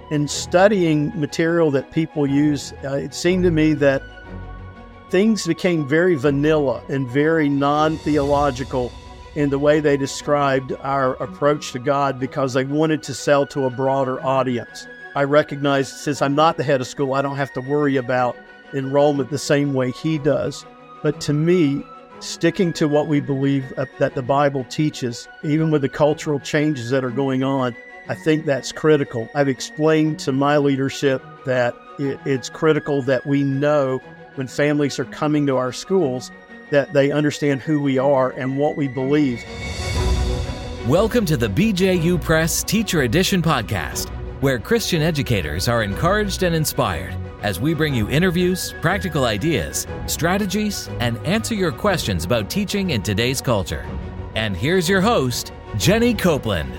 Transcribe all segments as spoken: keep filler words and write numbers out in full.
in studying material that people use, uh, it seemed to me that things became very vanilla and very non-theological in the way they described our approach to God because they wanted to sell to a broader audience. I recognized, since I'm not the head of school, I don't have to worry about enrollment the same way he does. But to me, sticking to what we believe that the Bible teaches, even with the cultural changes that are going on, I think that's critical. I've explained to my leadership that it's critical that we know when families are coming to our schools that they understand who we are and what we believe. Welcome to the B J U Press Teacher Edition podcast, where Christian educators are encouraged and inspired as we bring you interviews, practical ideas, strategies, and answer your questions about teaching in today's culture. And here's your host, Jenny Copeland.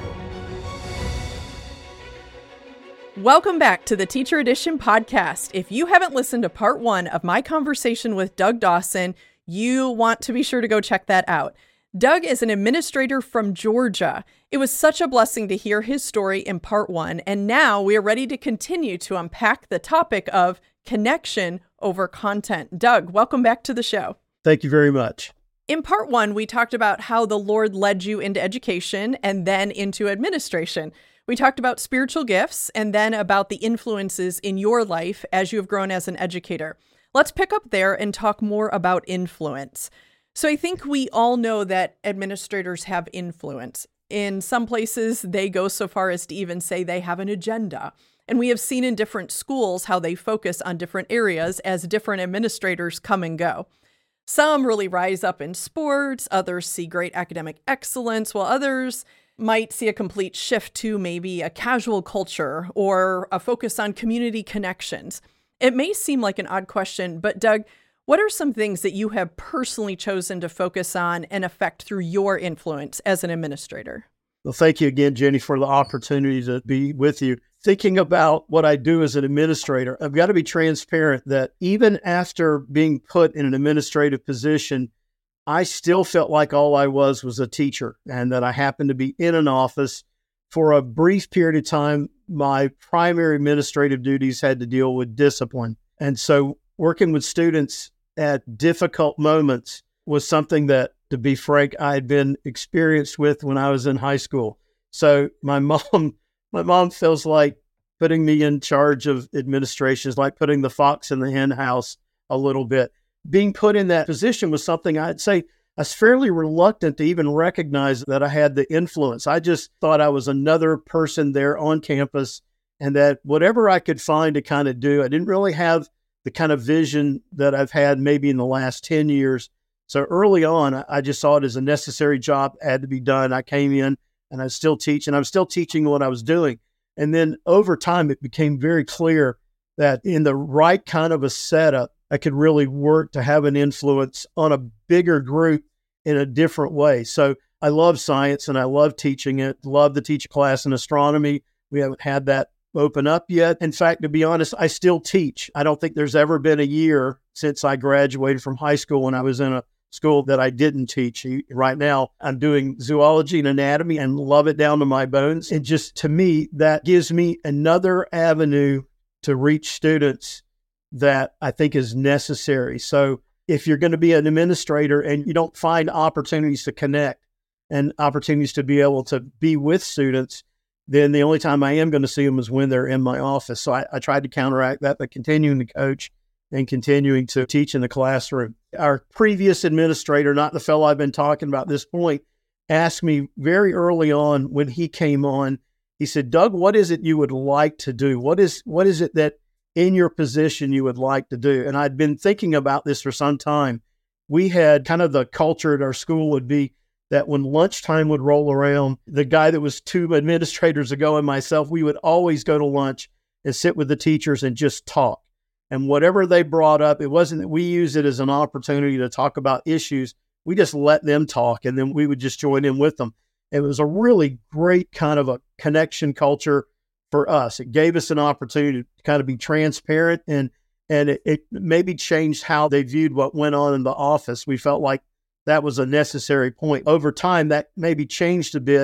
Welcome back to the Teacher Edition podcast. If you haven't listened to part one of my conversation with Doug Dawson, you want to be sure to go check that out. Doug is an administrator from Georgia. It was such a blessing to hear his story in part one, and now we are ready to continue to unpack the topic of connection over content. Doug, welcome back to the show. Thank you very much. In part one, we talked about how the Lord led you into education and then into administration. We talked about spiritual gifts and then about the influences in your life as you have grown as an educator. Let's pick up there and talk more about influence. So I think we all know that administrators have influence. In some places, they go so far as to even say they have an agenda. And we have seen in different schools how they focus on different areas as different administrators come and go. Some really rise up in sports, others see great academic excellence, while others might see a complete shift to maybe a casual culture or a focus on community connections. It may seem like an odd question, but Doug, what are some things that you have personally chosen to focus on and affect through your influence as an administrator? Well, thank you again, Jenny, for the opportunity to be with you. Thinking about what I do as an administrator, I've got to be transparent that even after being put in an administrative position, I still felt like all I was was a teacher and that I happened to be in an office. For a brief period of time, my primary administrative duties had to deal with discipline. And so working with students at difficult moments was something that, to be frank, I had been experienced with when I was in high school. So my mom, my mom feels like putting me in charge of administration is like putting the fox in the hen house a little bit. Being put in that position was something I'd say I was fairly reluctant to even recognize that I had the influence. I just thought I was another person there on campus and that whatever I could find to kind of do, I didn't really have the kind of vision that I've had maybe in the last ten years. So early on, I just saw it as a necessary job, had to be done. I came in and I was still teaching. I'm still teaching what I was doing. And then over time, it became very clear that in the right kind of a setup, I could really work to have an influence on a bigger group in a different way. So I love science and I love teaching it, love to teach a class in astronomy. We haven't had that open up yet. In fact, to be honest, I still teach. I don't think there's ever been a year since I graduated from high school when I was in a school that I didn't teach. Right now, I'm doing zoology and anatomy and love it down to my bones. And just to me, that gives me another avenue to reach students that I think is necessary. So if you're going to be an administrator and you don't find opportunities to connect and opportunities to be able to be with students, then the only time I am going to see them is when they're in my office. So I, I tried to counteract that by continuing to coach and continuing to teach in the classroom. Our previous administrator, not the fellow I've been talking about at this point, asked me very early on when he came on, he said, Doug, what is it you would like to do? What is what is it that in your position you would like to do? And I'd been thinking about this for some time. We had kind of the culture at our school would be that when lunchtime would roll around, the guy that was two administrators ago and myself, we would always go to lunch and sit with the teachers and just talk. And whatever they brought up, it wasn't that we used it as an opportunity to talk about issues. We just let them talk and then we would just join in with them. It was a really great kind of a connection culture for us. It gave us an opportunity to kind of be transparent and and it, it maybe changed how they viewed what went on in the office. We felt like that was a necessary point. Over time, that maybe changed a bit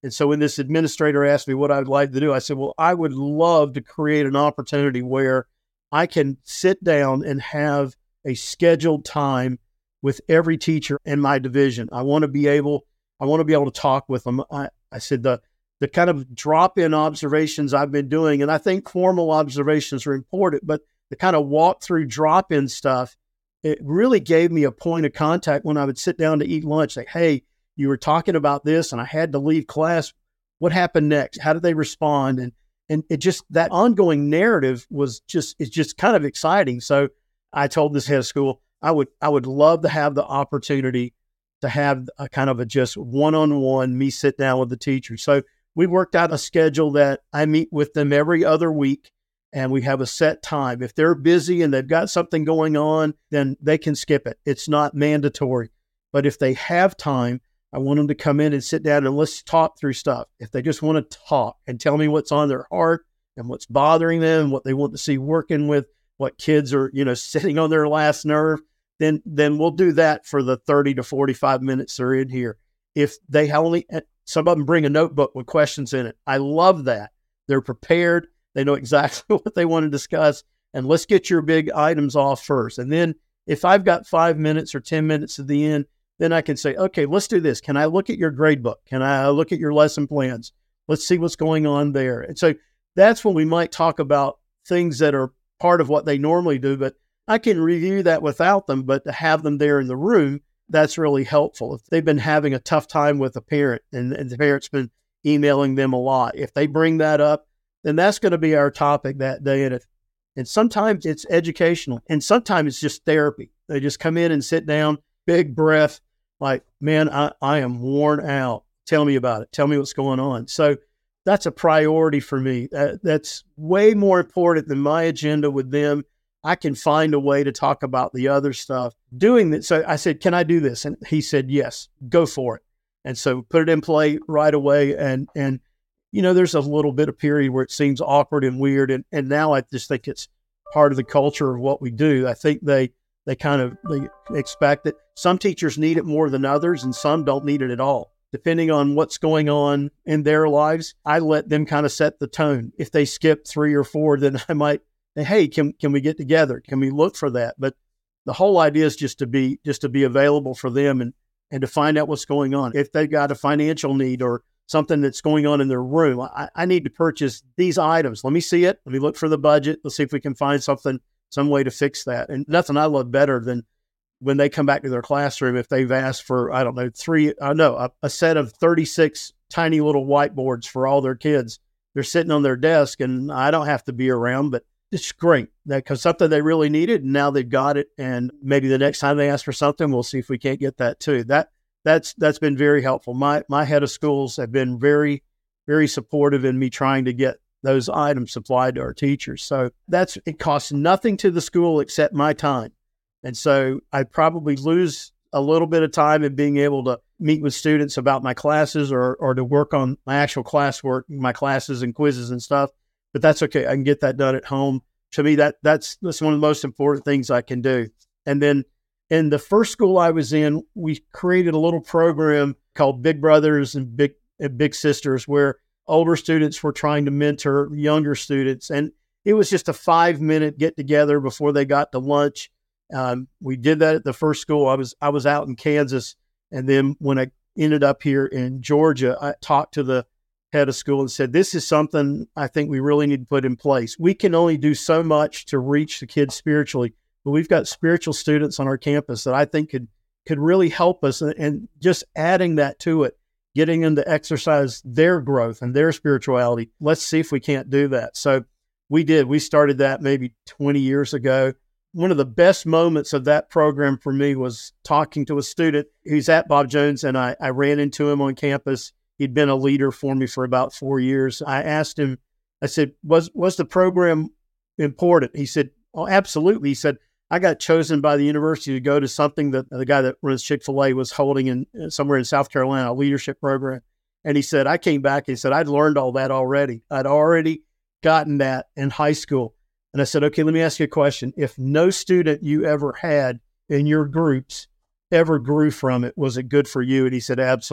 And so when this administrator asked me what I'd like to do, I said, well, I would love to create an opportunity where I can sit down and have a scheduled time with every teacher in my division. I want to be able, I want to be able to talk with them. I, I said the the kind of drop-in observations I've been doing, and I think formal observations are important, but the kind of walk-through drop-in stuff, it really gave me a point of contact when I would sit down to eat lunch. Like, hey, you were talking about this, and I had to leave class. What happened next? How did they respond? And and it just, that ongoing narrative was just, it's just kind of exciting. So I told this head of school, I would I would love to have the opportunity to have a kind of a just one-on-one, me sit down with the teacher. So we worked out a schedule that I meet with them every other week, and we have a set time. If they're busy and they've got something going on, then they can skip it. It's not mandatory. But if they have time, I want them to come in and sit down and let's talk through stuff. If they just want to talk and tell me what's on their heart and what's bothering them, what they want to see working with, what kids are, you know, sitting on their last nerve, then then we'll do that for the thirty to forty-five minutes they're in here. If they only, some of them bring a notebook with questions in it. I love that. They're prepared. They know exactly what they want to discuss. And let's get your big items off first. And then if I've got five minutes or ten minutes at the end, then I can say, okay, let's do this. Can I look at your grade book? Can I look at your lesson plans? Let's see what's going on there. And so that's when we might talk about things that are part of what they normally do, but I can review that without them, but to have them there in the room, that's really helpful. If they've been having a tough time with a parent and, and the parent's been emailing them a lot, if they bring that up, then that's going to be our topic that day. And, if, and sometimes it's educational and sometimes it's just therapy. They just come in and sit down, big breath, like, man, I, I am worn out. Tell me about it. Tell me what's going on. So that's a priority for me. Uh, that's way more important than my agenda with them. I can find a way to talk about the other stuff. Doing that. So I said, can I do this? And he said, yes, go for it. And so put it in play right away. And, and, you know, there's a little bit of period where it seems awkward and weird. And, and now I just think it's part of the culture of what we do. I think they, they kind of they expect it. Some teachers need it more than others, and some don't need it at all. Depending on what's going on in their lives, I let them kind of set the tone. If they skip three or four, then I might say, hey, can can we get together? Can we look for that? But the whole idea is just to be just to be available for them and, and to find out what's going on. If they've got a financial need or something that's going on in their room, I, I need to purchase these items. Let me see it. Let me look for the budget. Let's see if we can find something, some way to fix that. And nothing I love better than when they come back to their classroom, if they've asked for, I don't know, three, I know, a, a set of thirty-six tiny little whiteboards for all their kids. They're sitting on their desk and I don't have to be around, but it's great because something they really needed and now they've got it. And maybe the next time they ask for something, we'll see if we can't get that too. That that's that's been very helpful. My my head of schools have been very, very supportive in me trying to get those items supplied to our teachers. So that's, it costs nothing to the school except my time. And so I probably lose a little bit of time in being able to meet with students about my classes or or to work on my actual classwork, my classes and quizzes and stuff. But that's okay. I can get that done at home. To me, that that's that's one of the most important things I can do. And then in the first school I was in, we created a little program called Big Brothers and Big and Big Sisters, where older students were trying to mentor younger students. And it was just a five minute get together before they got to lunch. Um, we did that at the first school. I was I was out in Kansas, and then when I ended up here in Georgia, I talked to the head of school and said, this is something I think we really need to put in place. We can only do so much to reach the kids spiritually, but we've got spiritual students on our campus that I think could could really help us. And, and just adding that to it, getting them to exercise their growth and their spirituality. Let's see if we can't do that. So we did. We started that maybe twenty years ago. One of the best moments of that program for me was talking to a student who's at Bob Jones, and I, I ran into him on campus. He'd been a leader for me for about four years. I asked him, I said, was was the program important? He said, oh, absolutely. He said, I got chosen by the university to go to something that the guy that runs Chick-fil-A was holding in somewhere in South Carolina, a leadership program. And he said, I came back, he said, I'd learned all that already. I'd already gotten that in high school. And I said, okay, let me ask you a question. If no student you ever had in your groups ever grew from it, was it good for you? And he said, absolutely.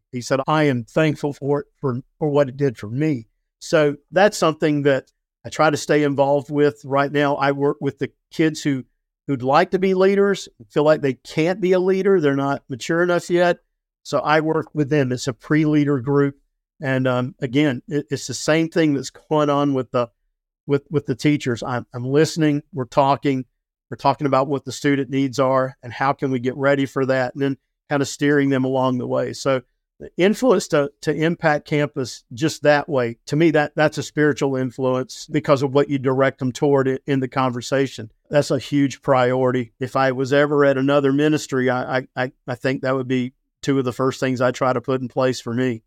He said, I am thankful for it, for, for what it did for me. So that's something that I try to stay involved with right now. I work with the kids who, who'd like to be leaders, feel like they can't be a leader. They're not mature enough yet. So I work with them. It's a pre-leader group. And um, again, it, it's the same thing that's going on with the with with the teachers. I'm, I'm listening. We're talking. We're talking about what the student needs are and how can we get ready for that, and then kind of steering them along the way. So the influence to, to impact campus just that way, to me, that that's a spiritual influence because of what you direct them toward it in the conversation. That's a huge priority. If I was ever at another ministry, I, I, I think that would be two of the first things I try to put in place for me.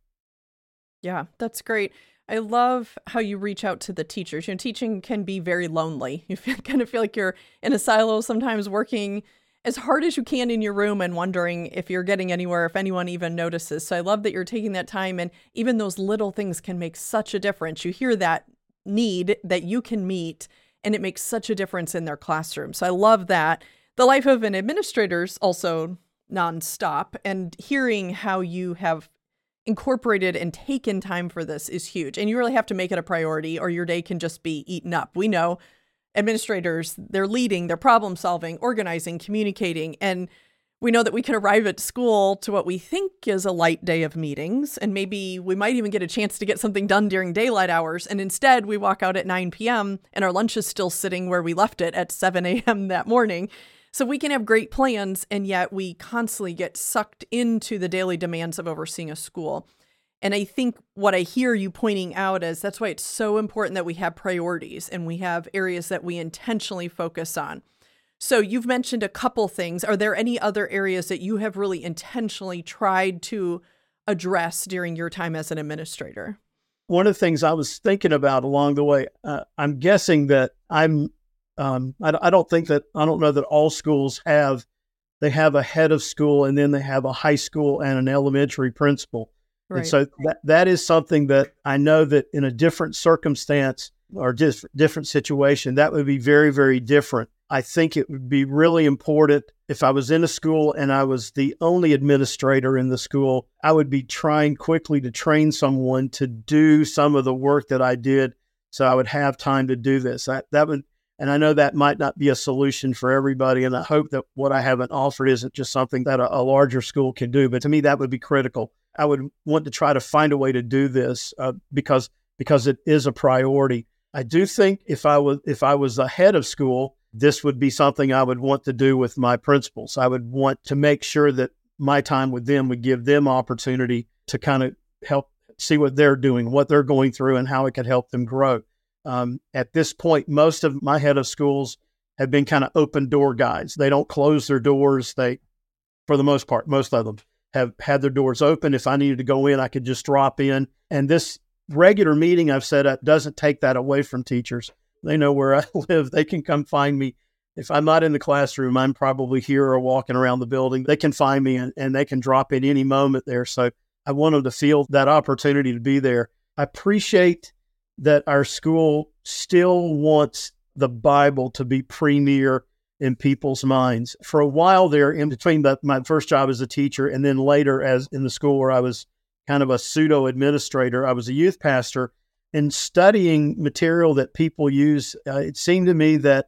Yeah, that's great. I love how you reach out to the teachers. You know, teaching can be very lonely. You feel, kind of feel like you're in a silo sometimes, working as hard as you can in your room and wondering if you're getting anywhere, if anyone even notices. So I love that you're taking that time, and even those little things can make such a difference. You hear that need that you can meet, and it makes such a difference in their classroom. So I love that. The life of an administrator is also nonstop, and hearing how you have incorporated and taken time for this is huge. And you really have to make it a priority, or your day can just be eaten up. We know administrators, they're leading, they're problem solving, organizing, communicating. And we know that we can arrive at school to what we think is a light day of meetings. And maybe we might even get a chance to get something done during daylight hours. And instead we walk out at nine p.m. and our lunch is still sitting where we left it at seven a.m. that morning. So we can have great plans, and yet we constantly get sucked into the daily demands of overseeing a school. And I think what I hear you pointing out is that's why it's so important that we have priorities and we have areas that we intentionally focus on. So you've mentioned a couple things. Are there any other areas that you have really intentionally tried to address during your time as an administrator? One of the things I was thinking about along the way, uh, I'm guessing that I'm Um, I, I don't think that, I don't know that all schools have, they have a head of school and then they have a high school and an elementary principal. Right. And so that, that is something that I know that in a different circumstance or just different situation, that would be very, very different. I think it would be really important if I was in a school and I was the only administrator in the school, I would be trying quickly to train someone to do some of the work that I did so I would have time to do this. I, that would, And I know that might not be a solution for everybody, and I hope that what I haven't offered isn't just something that a, a larger school can do. But to me, that would be critical. I would want to try to find a way to do this uh, because because it is a priority. I do think if I was if I was the head of school, this would be something I would want to do with my principals. I would want to make sure that my time with them would give them opportunity to kind of help see what they're doing, what they're going through, and how it could help them grow. Um, at this point, most of my head of schools have been kind of open door guys. They don't close their doors. They, for the most part, most of them have had their doors open. If I needed to go in, I could just drop in. And this regular meeting I've set up doesn't take that away from teachers. They know where I live. They can come find me. If I'm not in the classroom, I'm probably here or walking around the building. They can find me and, and they can drop in any moment there. So I want them to feel that opportunity to be there. I appreciate that our school still wants the Bible to be premier in people's minds. For a while there, in between the, my first job as a teacher and then later as in the school where I was kind of a pseudo administrator, I was a youth pastor, and studying material that people use, uh, it seemed to me that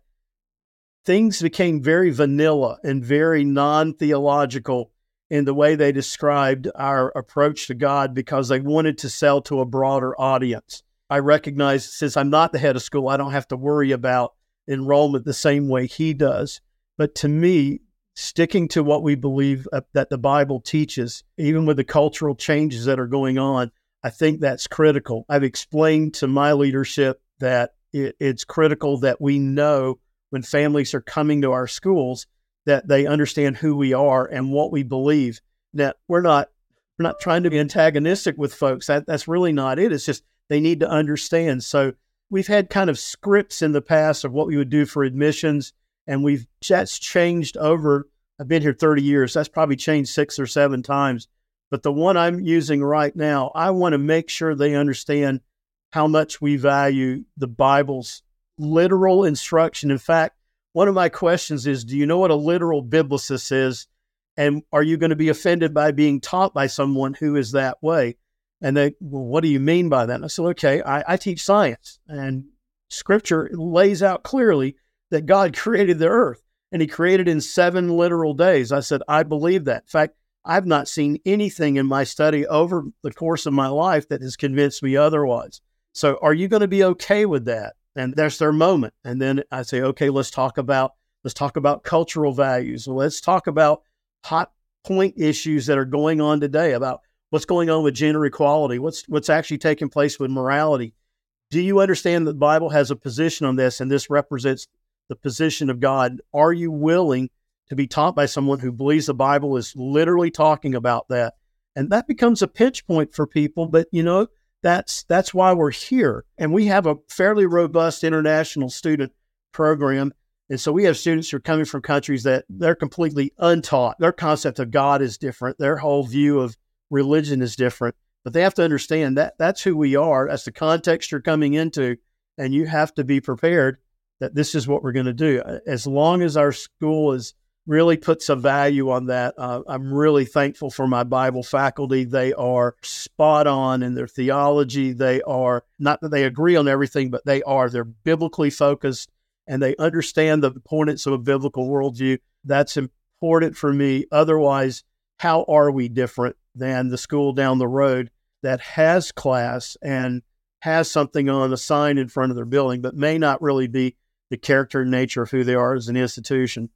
things became very vanilla and very non-theological in the way they described our approach to God because they wanted to sell to a broader audience. I recognize since I'm not the head of school, I don't have to worry about enrollment the same way he does. But to me, sticking to what we believe uh, that the Bible teaches, even with the cultural changes that are going on, I think that's critical. I've explained to my leadership that it, it's critical that we know when families are coming to our schools that they understand who we are and what we believe. Now, we're not we're not trying to be antagonistic with folks. That, that's really not it. It's just they need to understand. So we've had kind of scripts in the past of what we would do for admissions, and we've just changed over. I've been here thirty years. That's probably changed six or seven times. But the one I'm using right now, I want to make sure they understand how much we value the Bible's literal instruction. In fact, one of my questions is, do you know what a literal biblicist is? And are you going to be offended by being taught by someone who is that way? And they, well, what do you mean by that? And I said, okay, I, I teach science, and Scripture lays out clearly that God created the earth, and he created in seven literal days. I said, I believe that. In fact, I've not seen anything in my study over the course of my life that has convinced me otherwise. So are you going to be okay with that? And that's their moment. And then I say, okay, let's talk about, let's talk about cultural values. Let's talk about hot point issues that are going on today, about what's going on with gender equality, what's what's actually taking place with morality. Do you understand that the Bible has a position on this, and this represents the position of God? Are you willing to be taught by someone who believes the Bible is literally talking about that? And that becomes a pinch point for people, but you know, that's that's why we're here. And we have a fairly robust international student program. And so we have students who are coming from countries that they're completely untaught. Their concept of God is different. Their whole view of religion is different. But they have to understand that that's who we are. That's the context you're coming into. And you have to be prepared that this is what we're going to do. As long as our school is really puts a value on that, uh, I'm really thankful for my Bible faculty. They are spot on in their theology. They are, not that they agree on everything, but they are. They're biblically focused, and they understand the importance of a biblical worldview. That's important for me. Otherwise, how are we different than the school down the road that has class and has something on a sign in front of their building, but may not really be the character and nature of who they are as an institution?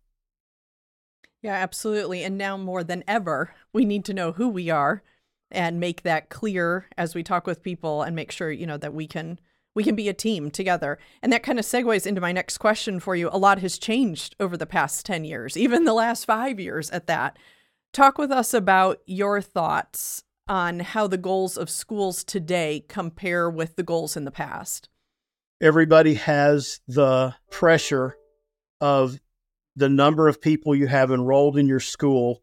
Yeah, absolutely. And now more than ever, we need to know who we are and make that clear as we talk with people, and make sure, you know, that we can we can be a team together. And that kind of segues into my next question for you. A lot has changed over the past ten years, even the last five years at that. Talk with us about your thoughts on how the goals of schools today compare with the goals in the past. Everybody has the pressure of the number of people you have enrolled in your school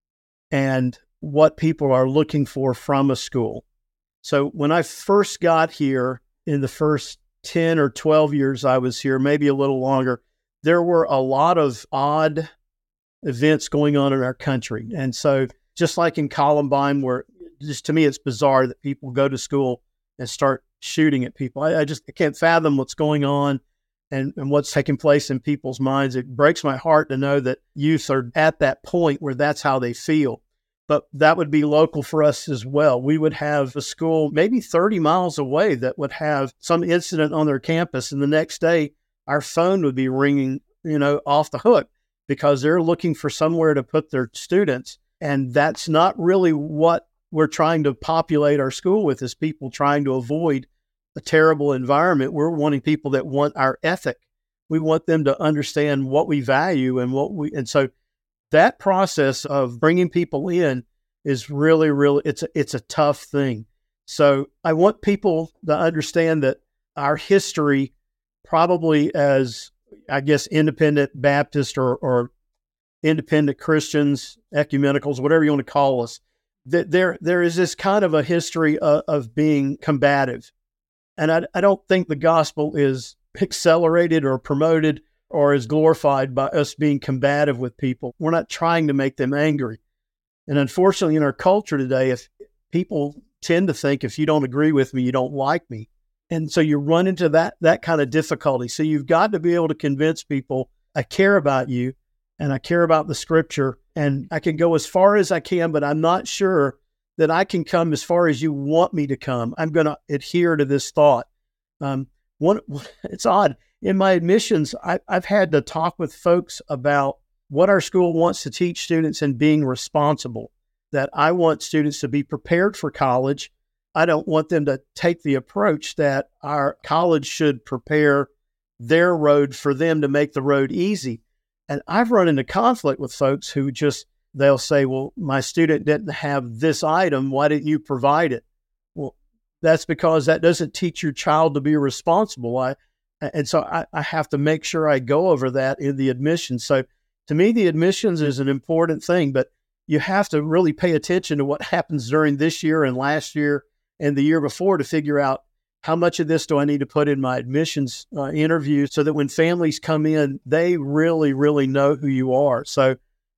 and what people are looking for from a school. So when I first got here, in the first ten or twelve years I was here, maybe a little longer, there were a lot of odd events going on in our country. And so just like in Columbine, where just to me, it's bizarre that people go to school and start shooting at people. I, I just I can't fathom what's going on and, and what's taking place in people's minds. It breaks my heart to know that youth are at that point where that's how they feel. But that would be local for us as well. We would have a school maybe thirty miles away that would have some incident on their campus, and the next day our phone would be ringing, you know, off the hook, because they're looking for somewhere to put their students. And that's not really what we're trying to populate our school with, is people trying to avoid a terrible environment. We're wanting people that want our ethic. We want them to understand what we value and what we, and so that process of bringing people in is really, really, it's a, it's a tough thing. So I want people to understand that our history, probably as, I guess, independent Baptist or, or independent Christians, ecumenicals, whatever you want to call us, that there there is this kind of a history of, of being combative. And I, I don't think the gospel is accelerated or promoted or is glorified by us being combative with people. We're not trying to make them angry. And unfortunately, in our culture today, if people tend to think, if you don't agree with me, you don't like me. And so you run into that that kind of difficulty. So you've got to be able to convince people, I care about you and I care about the Scripture, and I can go as far as I can, but I'm not sure that I can come as far as you want me to come. I'm going to adhere to this thought. Um, one, it's odd. In my admissions, I, I've had to talk with folks about what our school wants to teach students and being responsible, that I want students to be prepared for college. I don't want them to take the approach that our college should prepare their road for them to make the road easy. And I've run into conflict with folks who just, they'll say, well, my student didn't have this item. Why didn't you provide it? Well, that's because that doesn't teach your child to be responsible. I, and so I, I have to make sure I go over that in the admissions. So to me, the admissions is an important thing, but you have to really pay attention to what happens during this year and last year and the year before to figure out how much of this do I need to put in my admissions uh, interview so that when families come in, they really, really know who you are. So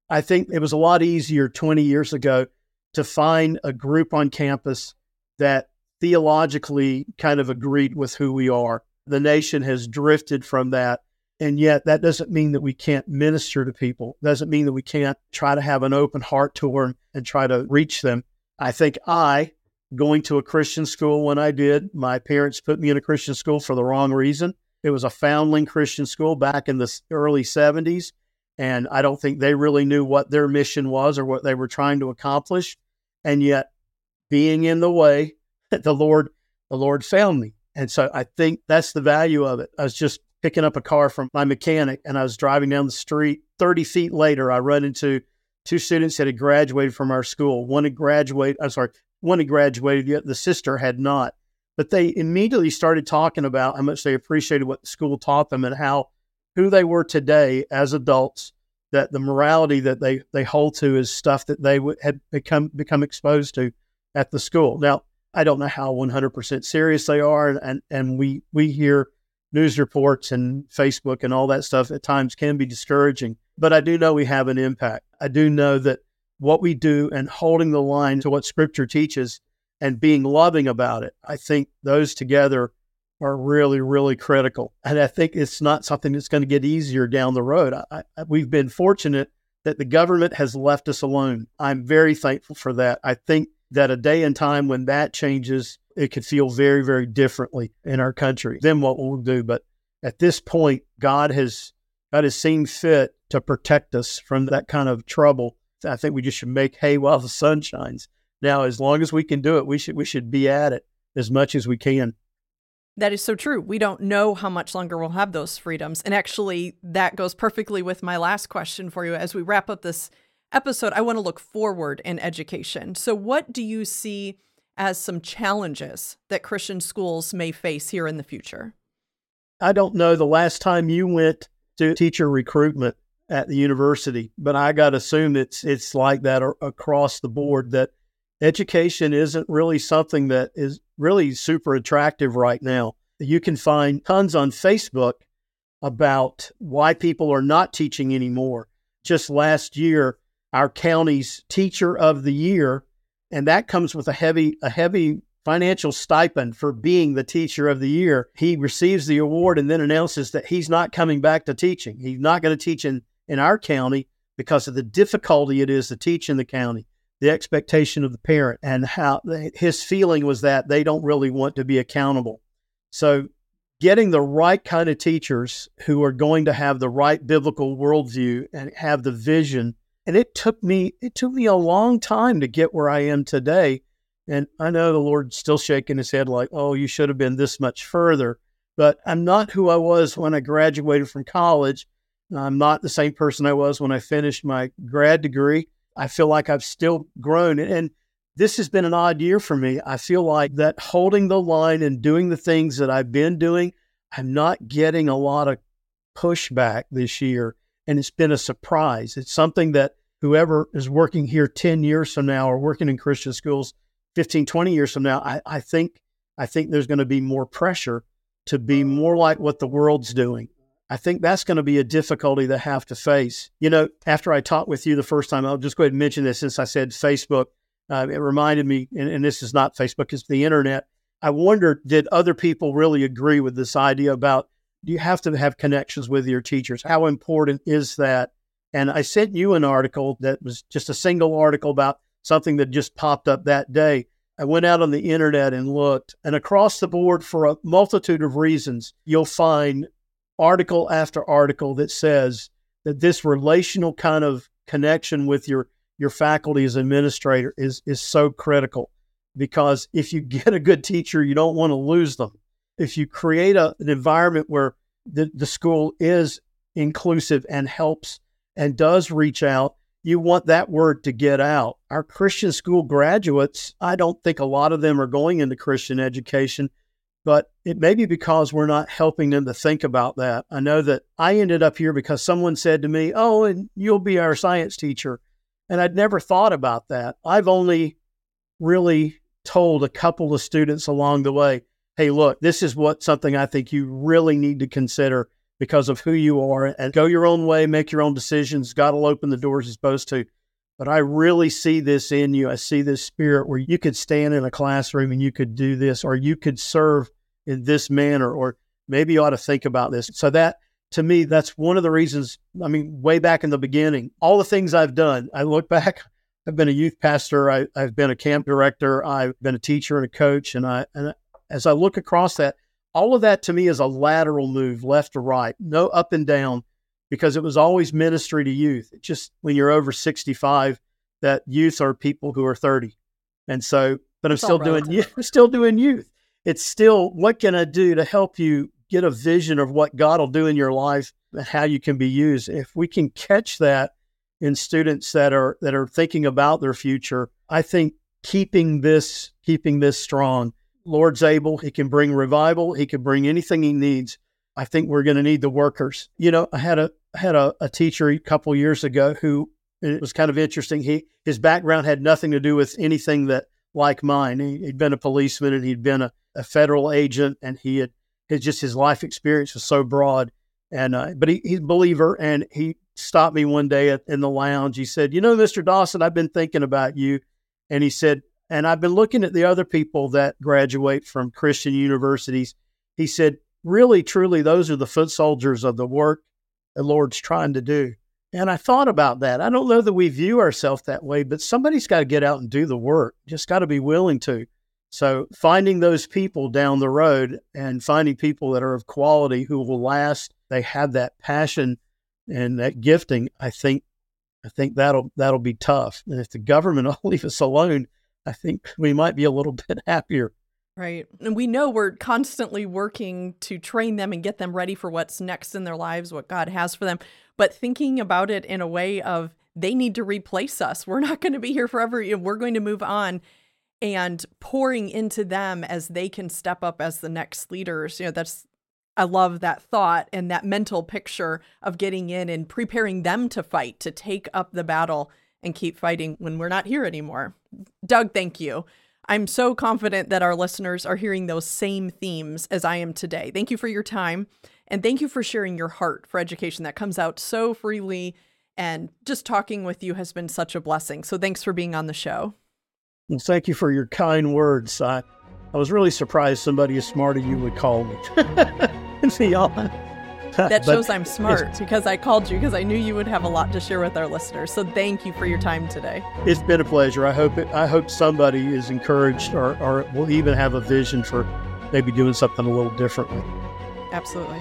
I think it was a lot easier twenty years ago to find a group on campus that theologically kind of agreed with who we are. The nation has drifted from that. And yet that doesn't mean that we can't minister to people. Doesn't mean that we can't try to have an open heart to them and try to reach them. I think I, going to a Christian school when I did, my parents put me in a Christian school for the wrong reason. It was a foundling Christian school back in the early seventies. And I don't think they really knew what their mission was or what they were trying to accomplish. And yet being in the way, the Lord, the Lord found me. And so I think that's the value of it. I was just picking up a car from my mechanic and I was driving down the street. thirty feet later, I run into two students that had graduated from our school. One had graduated, I'm sorry, one had graduated, yet the sister had not. But they immediately started talking about how much they appreciated what the school taught them and how, who they were today as adults, that the morality that they, they hold to is stuff that they w- had become, become exposed to at the school. Now, I don't know how one hundred percent serious they are. And, and, and we, we hear news reports and Facebook and all that stuff at times can be discouraging, but I do know we have an impact. I do know that what we do and holding the line to what Scripture teaches and being loving about it, I think those together are really, really critical. And I think it's not something that's going to get easier down the road. I, I, we've been fortunate that the government has left us alone. I'm very thankful for that. I think that a day and time when that changes, it could feel very, very differently in our country than what we'll do. But at this point, God has God has seen fit to protect us from that kind of trouble. I think we just should make hay while the sun shines. Now, as long as we can do it, we should we should be at it as much as we can. That is so true. We don't know how much longer we'll have those freedoms. And actually, that goes perfectly with my last question for you. As we wrap up this episode, I want to look forward in education. So what do you see as some challenges that Christian schools may face here in the future? I don't know the last time you went to teacher recruitment at the university, but I got to assume it's it's like that across the board, that education isn't really something that is really super attractive right now. You can find tons on Facebook about why people are not teaching anymore. Just last year, our county's Teacher of the Year, and that comes with a heavy a heavy financial stipend for being the Teacher of the Year. He receives the award and then announces that he's not coming back to teaching. He's not going to teach in, in our county because of the difficulty it is to teach in the county, the expectation of the parent, and how his feeling was that they don't really want to be accountable. So getting the right kind of teachers who are going to have the right biblical worldview and have the vision. And it took me, it took me a long time to get where I am today. And I know the Lord's still shaking his head like, oh, you should have been this much further. But I'm not who I was when I graduated from college. I'm not the same person I was when I finished my grad degree. I feel like I've still grown. And this has been an odd year for me. I feel like that holding the line and doing the things that I've been doing, I'm not getting a lot of pushback this year. And it's been a surprise. It's something that whoever is working here ten years from now or working in Christian schools fifteen, twenty years from now, I, I think I think there's going to be more pressure to be more like what the world's doing. I think that's going to be a difficulty they have to face. You know, after I talked with you the first time, I'll just go ahead and mention this since I said Facebook. Uh, it reminded me, and, and this is not Facebook, it's the internet. I wondered, did other people really agree with this idea about you have to have connections with your teachers? How important is that? And I sent you an article that was just a single article about something that just popped up that day. I went out on the internet and looked, and across the board, for a multitude of reasons, you'll find article after article that says that this relational kind of connection with your, your faculty as administrator is, is so critical. Because if you get a good teacher, you don't want to lose them. If you create a, an environment where the, the school is inclusive and helps and does reach out, you want that word to get out. Our Christian school graduates, I don't think a lot of them are going into Christian education, but it may be because we're not helping them to think about that. I know that I ended up here because someone said to me, oh, and you'll be our science teacher. And I'd never thought about that. I've only really told a couple of students along the way, hey, look, this is what something I think you really need to consider. because of who you are, and go your own way, make your own decisions. God will open the doors He's supposed to. But I really see this in you. I see this spirit where you could stand in a classroom and you could do this, or you could serve in this manner, or maybe you ought to think about this. So that, to me, that's one of the reasons, I mean, way back in the beginning, all the things I've done, I look back, I've been a youth pastor, I, I've been a camp director, I've been a teacher and a coach. And I, and as I look across that, all of that to me is a lateral move, left to right, no up and down, because it was always ministry to youth. It's just when you're over sixty-five, that youth are people who are thirty. And so, but I'm It's still all doing, relative. I'm still doing youth. It's still, what can I do to help you get a vision of what God will do in your life and how you can be used? If we can catch that in students that are, that are thinking about their future, I think keeping this, keeping this strong, Lord's able, He can bring revival. He can bring anything He needs. I think we're going to need the workers. You know, I had a, I had a, a teacher a couple years ago who, and it was kind of interesting. He, his background had nothing to do with anything that like mine. He, he'd been a policeman and he'd been a, a federal agent, and he had, his, just his life experience was so broad. And, uh, but he, he's a believer, and he stopped me one day at, in the lounge. He said, you know, Mister Dawson, I've been thinking about you. And he said, and I've been looking at the other people that graduate from Christian universities. He said, really, truly, those are the foot soldiers of the work the Lord's trying to do. And I thought about that. I don't know that we view ourselves that way, but somebody's got to get out and do the work. Just got to be willing to. So finding those people down the road and finding people that are of quality who will last, they have that passion and that gifting, I think, I think that'll, that'll be tough. And if the government will leave us alone, I think we might be a little bit happier. Right. And we know we're constantly working to train them and get them ready for what's next in their lives, what God has for them. But thinking about it in a way of they need to replace us. We're not going to be here forever. We're going to move on, and pouring into them as they can step up as the next leaders. You know, that's, I love that thought and that mental picture of getting in and preparing them to fight, to take up the battle and keep fighting when we're not here anymore. Doug, thank you. I'm so confident that our listeners are hearing those same themes as I am today. Thank you for your time, and thank you for sharing your heart for education that comes out so freely, and just talking with you has been such a blessing. So thanks for being on the show. Well, thank you for your kind words. I, I was really surprised somebody as smart as you would call me. To be honest. That But shows I'm smart, because I called you because I knew you would have a lot to share with our listeners. So thank you for your time today. It's been a pleasure. I hope it, I hope somebody is encouraged, or, or will even have a vision for maybe doing something a little differently. Absolutely.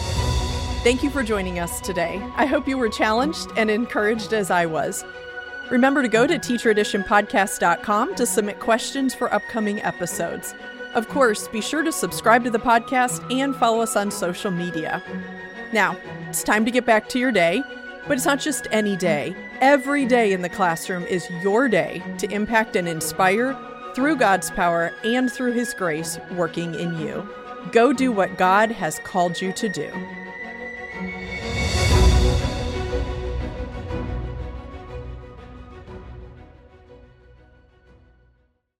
Thank you for joining us today. I hope you were challenged and encouraged as I was. Remember to go to teacher edition podcast dot com to submit questions for upcoming episodes. Of course, be sure to subscribe to the podcast and follow us on social media. Now, it's time to get back to your day, but it's not just any day. Every day in the classroom is your day to impact and inspire through God's power and through His grace working in you. Go do what God has called you to do.